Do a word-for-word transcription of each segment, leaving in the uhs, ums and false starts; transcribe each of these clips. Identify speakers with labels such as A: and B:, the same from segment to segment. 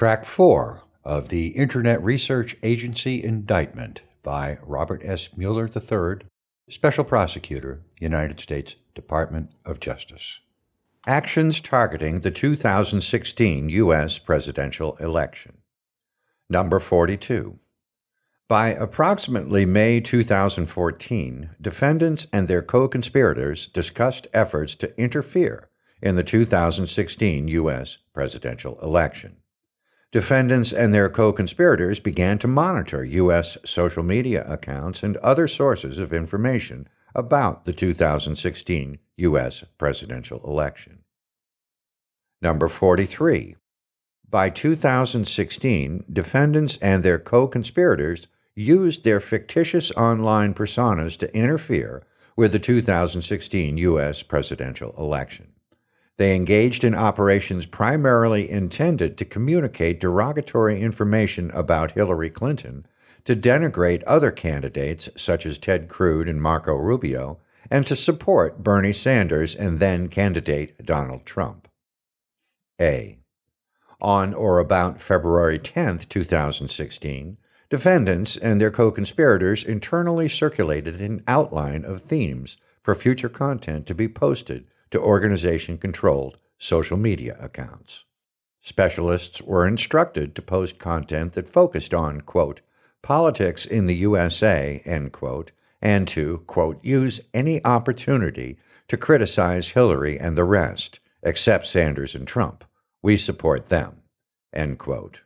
A: Track four of the Internet Research Agency Indictment by Robert S. Mueller the third, Special Prosecutor, United States Department of Justice. Actions targeting the two thousand sixteen U S presidential election. Number forty-two. By approximately May two thousand fourteen, defendants and their co-conspirators discussed efforts to interfere in the two thousand sixteen U S presidential election. Defendants and their co-conspirators began to monitor U S social media accounts and other sources of information about the two thousand sixteen U S presidential election. Number forty-three. By two thousand sixteen, defendants and their co-conspirators used their fictitious online personas to interfere with the two thousand sixteen U S presidential election. They engaged in operations primarily intended to communicate derogatory information about Hillary Clinton, to denigrate other candidates such as Ted Cruz and Marco Rubio, and to support Bernie Sanders and then-candidate Donald Trump. A. On or about February tenth, two thousand sixteen, defendants and their co-conspirators internally circulated an outline of themes for future content to be posted to organization-controlled social media accounts. Specialists were instructed to post content that focused on, quote, politics in the U S A, end quote, and to, quote, use any opportunity to criticize Hillary and the rest, except Sanders and Trump. We support them, end quote.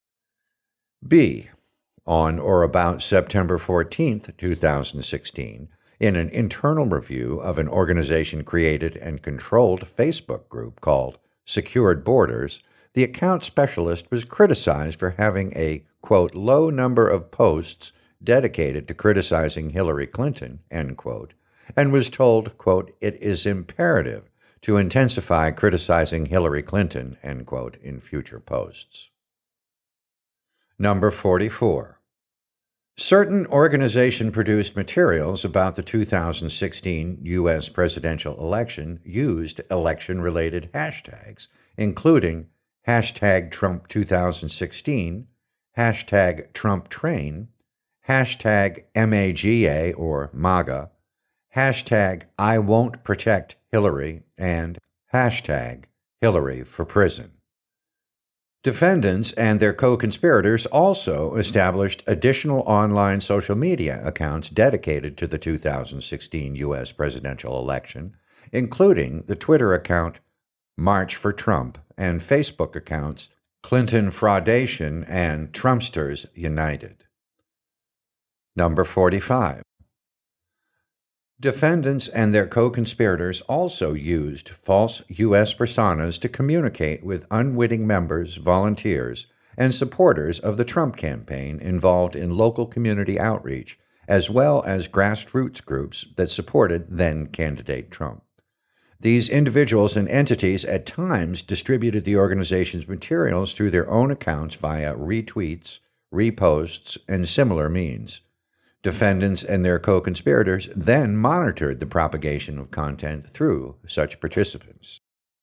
A: B. On or about September fourteenth, two thousand sixteen, in an internal review of an organization-created and controlled Facebook group called Secured Borders, the account specialist was criticized for having a, quote, low number of posts dedicated to criticizing Hillary Clinton, end quote, and was told, quote, it is imperative to intensify criticizing Hillary Clinton, end quote, in future posts. Number forty-four. Certain organization-produced materials about the two thousand sixteen U S presidential election used election-related hashtags, including hashtag Trump twenty sixteen, hashtag Trump Train, hashtag MAGA or MAGA, hashtag I Won't Protect Hillary, and hashtag Hillary for Prison. Defendants and their co-conspirators also established additional online social media accounts dedicated to the two thousand sixteen U S presidential election, including the Twitter account March for Trump and Facebook accounts Clinton Fraudation and Trumpsters United. Number forty-five. Defendants and their co-conspirators also used false U S personas to communicate with unwitting members, volunteers, and supporters of the Trump campaign involved in local community outreach, as well as grassroots groups that supported then-candidate Trump. These individuals and entities at times distributed the organization's materials through their own accounts via retweets, reposts, and similar means. Defendants and their co-conspirators then monitored the propagation of content through such participants.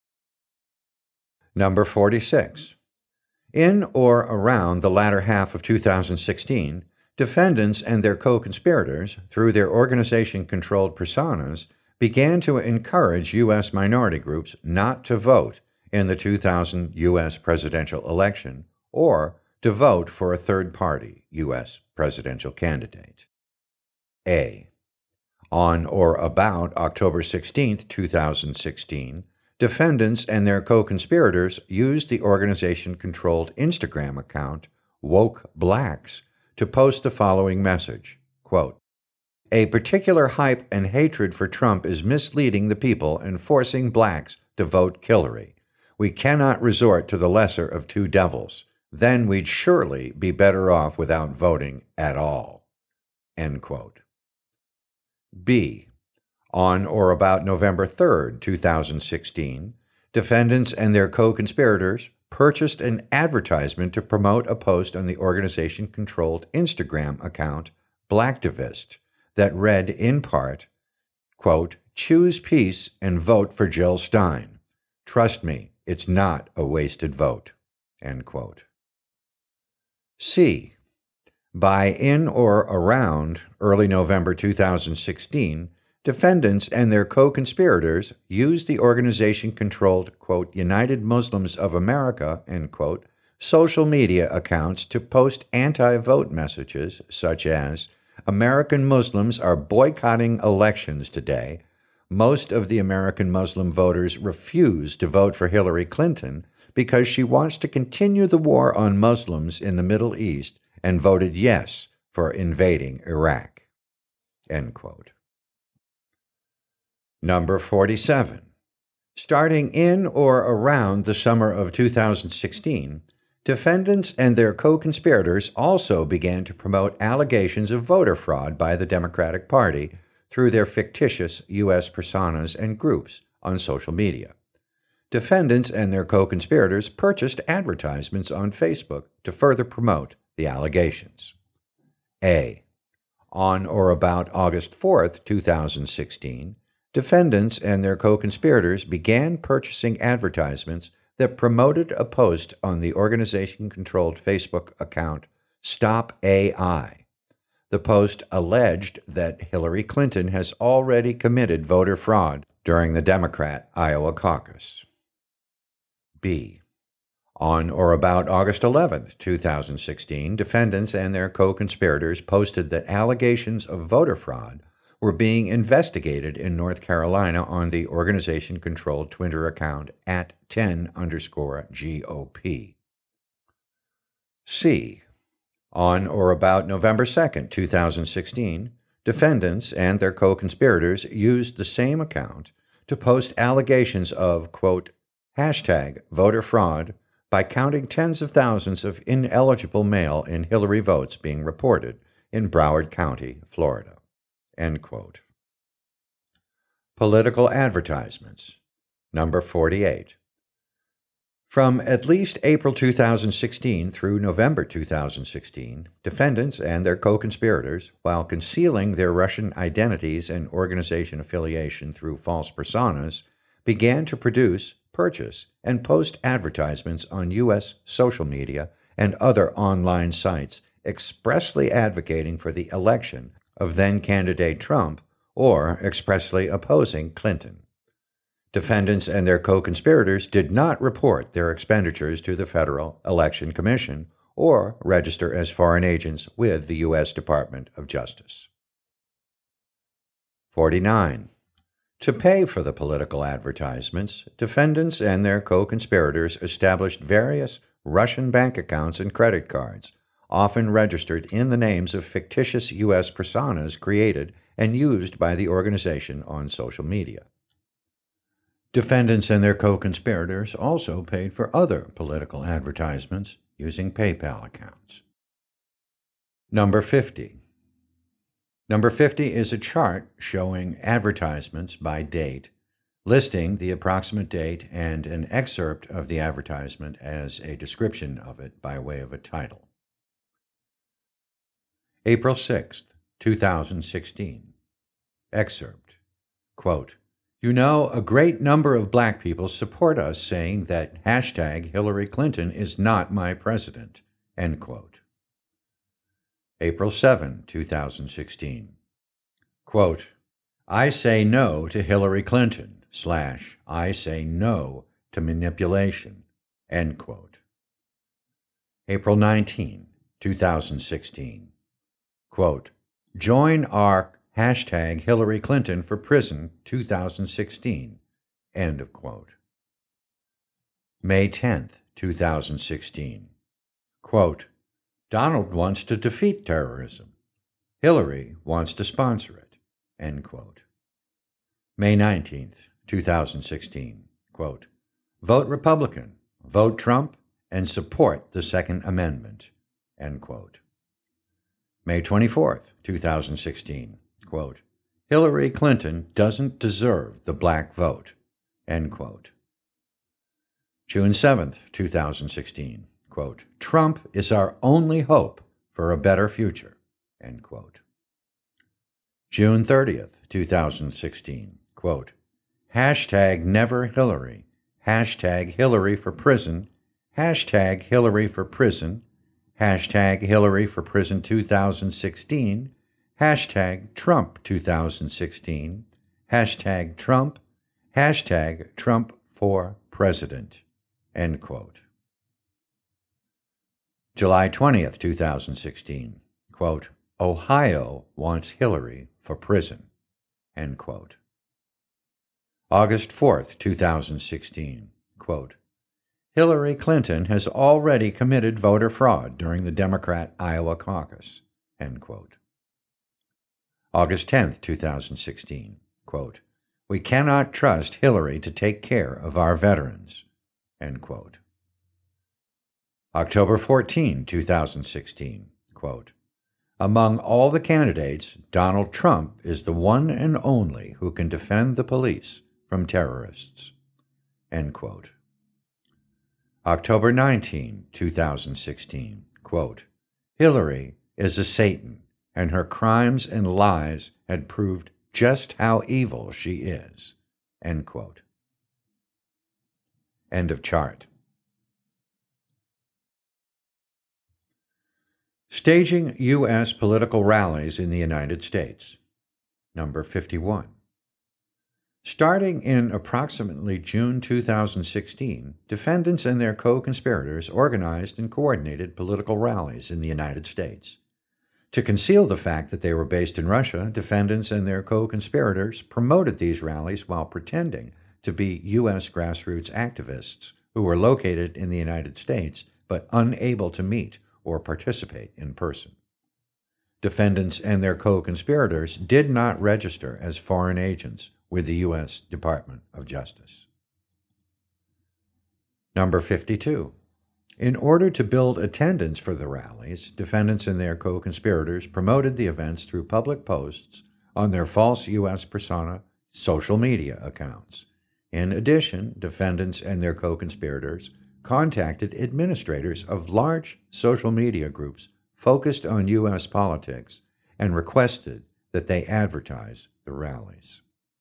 A: Number forty-six. In or around the latter half of two thousand sixteen, defendants and their co-conspirators, through their organization-controlled personas, began to encourage U S minority groups not to vote in the two thousand U S presidential election or to vote for a third-party U S presidential candidate. A. On or about October sixteenth, two thousand sixteen, defendants and their co-conspirators used the organization-controlled Instagram account Woke Blacks to post the following message, quote, a particular hype and hatred for Trump is misleading the people and forcing blacks to vote Hillary. We cannot resort to the lesser of two devils. Then we'd surely be better off without voting at all. End quote. B. On or about November third, two thousand sixteen, defendants and their co-conspirators purchased an advertisement to promote a post on the organization-controlled Instagram account Blacktivist that read in part, quote, choose peace and vote for Jill Stein. Trust me, it's not a wasted vote, end quote. C. By in or around early November two thousand sixteen, defendants and their co-conspirators used the organization-controlled, quote, United Muslims of America, end quote, social media accounts to post anti-vote messages such as, American Muslims are boycotting elections today. Most of the American Muslim voters refuse to vote for Hillary Clinton because she wants to continue the war on Muslims in the Middle East and voted yes for invading Iraq, end quote. Number forty-seven. Starting in or around the summer of two thousand sixteen, defendants and their co-conspirators also began to promote allegations of voter fraud by the Democratic Party through their fictitious U S personas and groups on social media. Defendants and their co-conspirators purchased advertisements on Facebook to further promote the allegations. A. On or about August fourth, two thousand sixteen, defendants and their co-conspirators began purchasing advertisements that promoted a post on the organization-controlled Facebook account Stop A I. The post alleged that Hillary Clinton has already committed voter fraud during the Democrat Iowa caucus. B. On or about August eleventh, two thousand sixteen, defendants and their co-conspirators posted that allegations of voter fraud were being investigated in North Carolina on the organization-controlled Twitter account at ten underscore G O P. C. On or about November second, two thousand sixteen, defendants and their co-conspirators used the same account to post allegations of, quote, hashtag voter fraud by counting tens of thousands of ineligible mail-in Hillary votes being reported in Broward County, Florida, end quote. Political advertisements. Number forty-eight. From at least April two thousand sixteen through November two thousand sixteen, defendants and their co-conspirators, while concealing their Russian identities and organization affiliation through false personas, began to produce, purchase, and post advertisements on U S social media and other online sites expressly advocating for the election of then-candidate Trump or expressly opposing Clinton. Defendants and their co-conspirators did not report their expenditures to the Federal Election Commission or register as foreign agents with the U S Department of Justice. forty-nine. To pay for the political advertisements, defendants and their co-conspirators established various Russian bank accounts and credit cards, often registered in the names of fictitious U S personas created and used by the organization on social media. Defendants and their co-conspirators also paid for other political advertisements using PayPal accounts. Number fifty. Number fifty is a chart showing advertisements by date, listing the approximate date and an excerpt of the advertisement as a description of it by way of a title. April sixth, two thousand sixteen. Excerpt. Quote, you know, a great number of black people support us saying that hashtag Hillary Clinton is not my president, end quote. April seventh, two thousand sixteen. Quote, I say no to Hillary Clinton, slash, I say no to manipulation, end quote. April nineteenth, two thousand sixteen. Quote, join our hashtag Hillary Clinton for prison two thousand sixteen, end of quote. May tenth, two thousand sixteen. Quote, Donald wants to defeat terrorism. Hillary wants to sponsor it, end quote. May nineteenth, two thousand sixteen. Quote, vote Republican, vote Trump, and support the Second Amendment, end quote. May twenty-fourth, two thousand sixteen. Quote, Hillary Clinton doesn't deserve the black vote, end quote. June seventh, two thousand sixteen. Quote, Trump is our only hope for a better future, end quote. June thirtieth, two thousand sixteen. Quote, hashtag never Hillary, hashtag Hillary for prison, hashtag Hillary for prison, hashtag Hillary for Prison twenty sixteen, hashtag Trump twenty sixteen, hashtag Trump, hashtag Trump for President, end quote. July twentieth, twenty sixteen, quote, Ohio wants Hillary for prison, end quote. August fourth, twenty sixteen, quote, Hillary Clinton has already committed voter fraud during the Democrat Iowa caucus, end quote. August tenth, twenty sixteen, quote, we cannot trust Hillary to take care of our veterans, end quote. October fourteenth, twenty sixteen, quote, among all the candidates, Donald Trump is the one and only who can defend the police from terrorists, end quote. October nineteenth, twenty sixteen, quote, Hillary is a Satan, and her crimes and lies had proved just how evil she is, end quote. End of chart. Staging U S political rallies in the United States. Number fifty-one. Starting in approximately June two thousand sixteen, defendants and their co-conspirators organized and coordinated political rallies in the United States. To conceal the fact that they were based in Russia, defendants and their co-conspirators promoted these rallies while pretending to be U S grassroots activists who were located in the United States but unable to meet or participate in person. Defendants and their co-conspirators did not register as foreign agents with the U S Department of Justice. Number fifty-two. In order to build attendance for the rallies, defendants and their co-conspirators promoted the events through public posts on their false U S persona social media accounts. In addition, defendants and their co-conspirators contacted administrators of large social media groups focused on U S politics and requested that they advertise the rallies.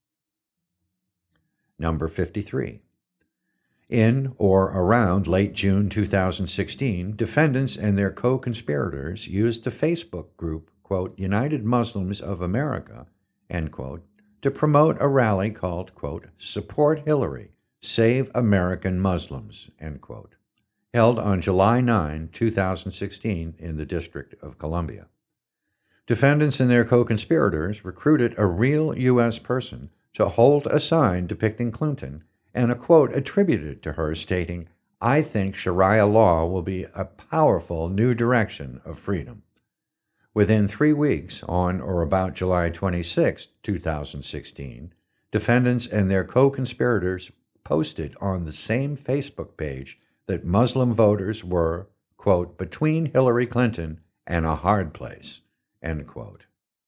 A: Number fifty-three. In or around late June two thousand sixteen, defendants and their co-conspirators used the Facebook group, quote, United Muslims of America, end quote, to promote a rally called, quote, Support Hillary, Save American Muslims, end quote, held on July ninth, two thousand sixteen in the District of Columbia. Defendants and their co-conspirators recruited a real U S person to hold a sign depicting Clinton and a quote attributed to her stating, I think Sharia law will be a powerful new direction of freedom. Within three weeks, on or about July twenty-sixth, two thousand sixteen, defendants and their co-conspirators posted on the same Facebook page that Muslim voters were, quote, between Hillary Clinton and a hard place, end quote.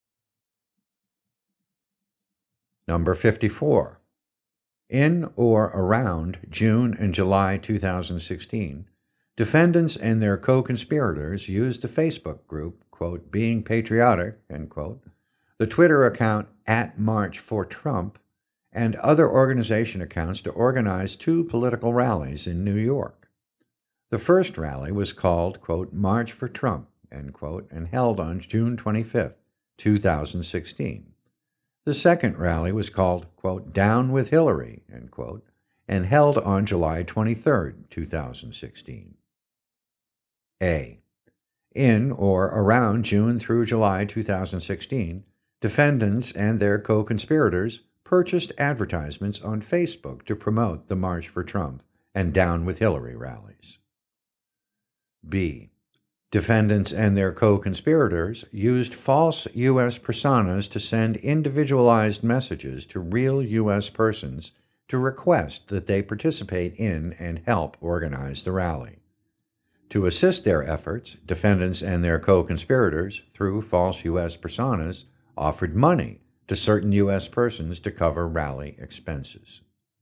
A: Number fifty-four. In or around June and July two thousand sixteen, defendants and their co-conspirators used the Facebook group, quote, Being Patriotic, end quote, the Twitter account at March for Trump, and other organization accounts to organize two political rallies in New York. The first rally was called, quote, March for Trump, end quote, and held on June twenty-fifth, two thousand sixteen. The second rally was called, quote, Down with Hillary, end quote, and held on July twenty-third, two thousand sixteen. A. In or around June through July two thousand sixteen, defendants and their co-conspirators purchased advertisements on Facebook to promote the March for Trump and Down with Hillary rallies. B. Defendants and their co-conspirators used false U S personas to send individualized messages to real U S persons to request that they participate in and help organize the rally. To assist their efforts, defendants and their co-conspirators, through false U S personas, offered money to certain U S persons to cover rally expenses.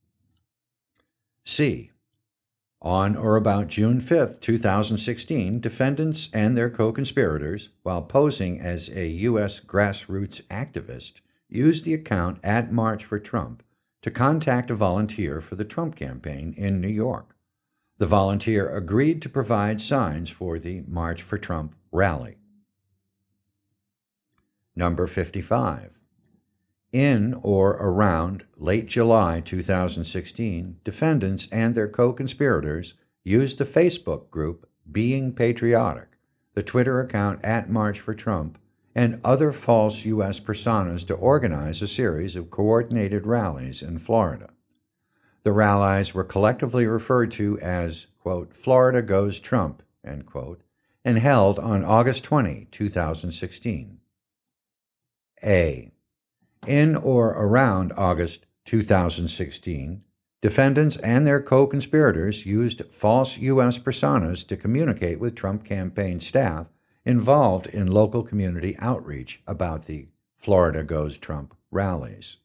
A: C. On or about June fifth, two thousand sixteen, defendants and their co-conspirators, while posing as a U S grassroots activist, used the account at March for Trump to contact a volunteer for the Trump campaign in New York. The volunteer agreed to provide signs for the March for Trump rally. Number fifty-five. In or around late July two thousand sixteen, defendants and their co-conspirators used the Facebook group Being Patriotic, the Twitter account at March for Trump, and other false U S personas to organize a series of coordinated rallies in Florida. The rallies were collectively referred to as, quote, Florida Goes Trump, end quote, and held on August twentieth, two thousand sixteen. A. In or around August two thousand sixteen, defendants and their co-conspirators used false U S personas to communicate with Trump campaign staff involved in local community outreach about the Florida Goes Trump rallies.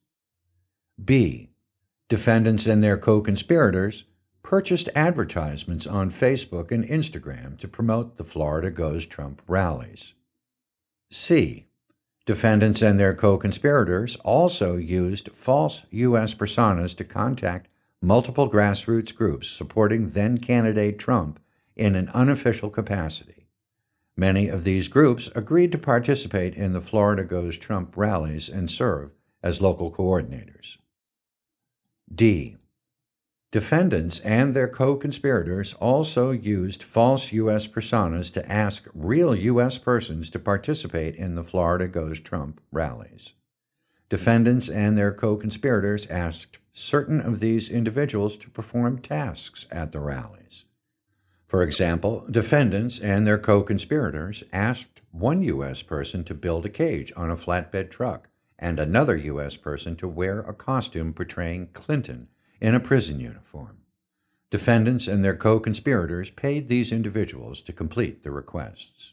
A: B. Defendants and their co-conspirators purchased advertisements on Facebook and Instagram to promote the Florida Goes Trump rallies. C. Defendants and their co-conspirators also used false U S personas to contact multiple grassroots groups supporting then-candidate Trump in an unofficial capacity. Many of these groups agreed to participate in the Florida Goes Trump rallies and serve as local coordinators. D. Defendants and their co-conspirators also used false U S personas to ask real U S persons to participate in the Florida Goes Trump rallies. Defendants and their co-conspirators asked certain of these individuals to perform tasks at the rallies. For example, defendants and their co-conspirators asked one U S person to build a cage on a flatbed truck and another U S person to wear a costume portraying Clinton in a prison uniform. Defendants and their co-conspirators paid these individuals to complete the requests.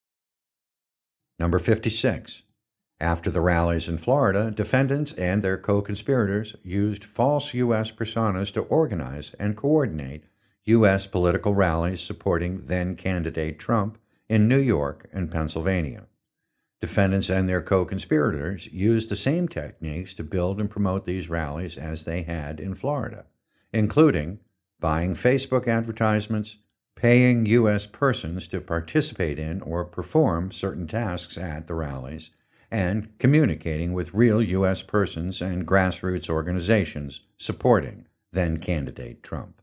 A: Number fifty-six. After the rallies in Florida, defendants and their co-conspirators used false U S personas to organize and coordinate U S political rallies supporting then-candidate Trump in New York and Pennsylvania. Defendants and their co-conspirators used the same techniques to build and promote these rallies as they had in Florida, including buying Facebook advertisements, paying U S persons to participate in or perform certain tasks at the rallies, and communicating with real U S persons and grassroots organizations supporting then-candidate Trump.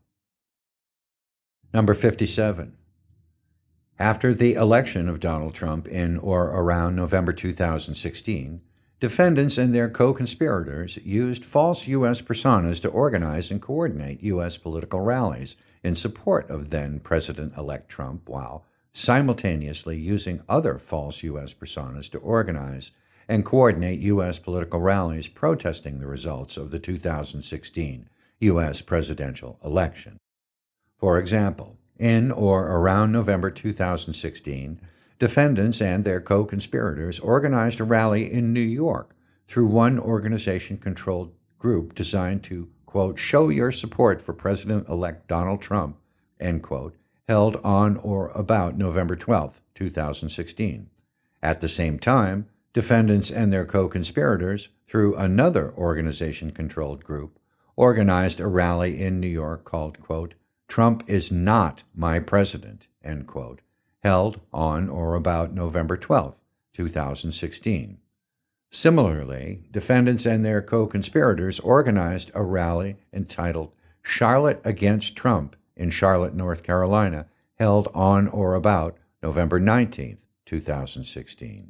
A: Number fifty-seven. After the election of Donald Trump in or around November two thousand sixteen, defendants and their co-conspirators used false U S personas to organize and coordinate U S political rallies in support of then-President-elect Trump while simultaneously using other false U S personas to organize and coordinate U S political rallies protesting the results of the two thousand sixteen U S presidential election. For example, in or around November two thousand sixteen, defendants and their co-conspirators organized a rally in New York through one organization-controlled group designed to, quote, show your support for President-elect Donald Trump, end quote, held on or about November twelfth, two thousand sixteen. At the same time, defendants and their co-conspirators, through another organization-controlled group, organized a rally in New York called, quote, Trump is not my president, end quote, held on or about November twelfth, two thousand sixteen. Similarly, defendants and their co-conspirators organized a rally entitled Charlotte Against Trump in Charlotte, North Carolina, held on or about November nineteenth, two thousand sixteen.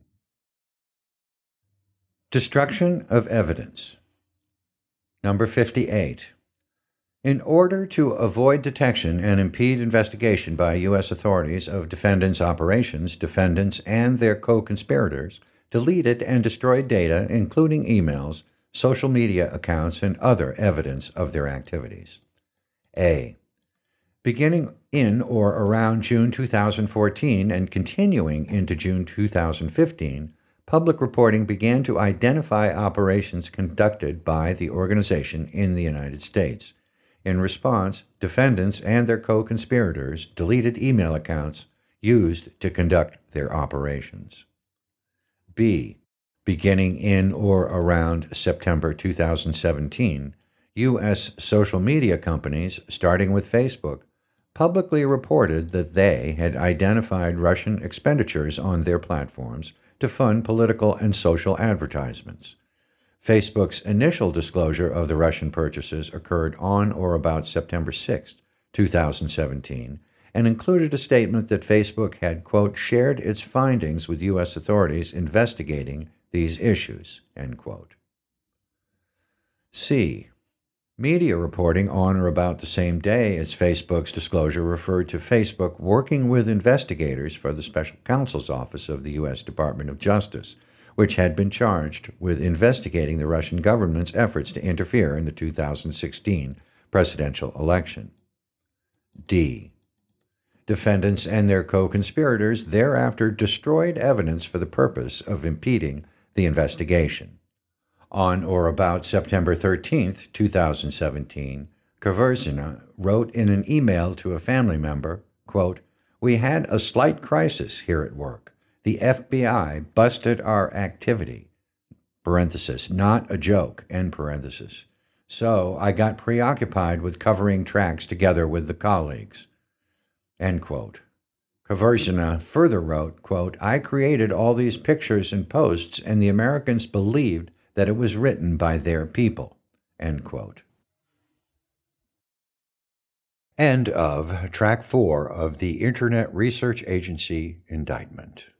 A: Destruction of evidence. Number fifty-eight. In order to avoid detection and impede investigation by U S authorities of defendants' operations, defendants and their co-conspirators deleted and destroyed data, including emails, social media accounts, and other evidence of their activities. A. Beginning in or around June two thousand fourteen and continuing into June two thousand fifteen, public reporting began to identify operations conducted by the organization in the United States. In response, defendants and their co-conspirators deleted email accounts used to conduct their operations. B. Beginning in or around September two thousand seventeen, U S social media companies, starting with Facebook, publicly reported that they had identified Russian expenditures on their platforms to fund political and social advertisements. Facebook's initial disclosure of the Russian purchases occurred on or about September sixth, two thousand seventeen, and included a statement that Facebook had, quote, shared its findings with U S authorities investigating these issues, end quote. C. Media reporting on or about the same day as Facebook's disclosure referred to Facebook working with investigators for the Special Counsel's Office of the U S Department of Justice, which had been charged with investigating the Russian government's efforts to interfere in the two thousand sixteen presidential election. D. Defendants and their co-conspirators thereafter destroyed evidence for the purpose of impeding the investigation. On or about September thirteenth, two thousand seventeen, Kvarzina wrote in an email to a family member, quote, "We had a slight crisis here at work. The F B I busted our activity, parenthesis, not a joke, end parenthesis. So I got preoccupied with covering tracks together with the colleagues," end quote. Kvarzina further wrote, quote, "I created all these pictures and posts, and the Americans believed that it was written by their people," end quote. End of Track four of the Internet Research Agency indictment.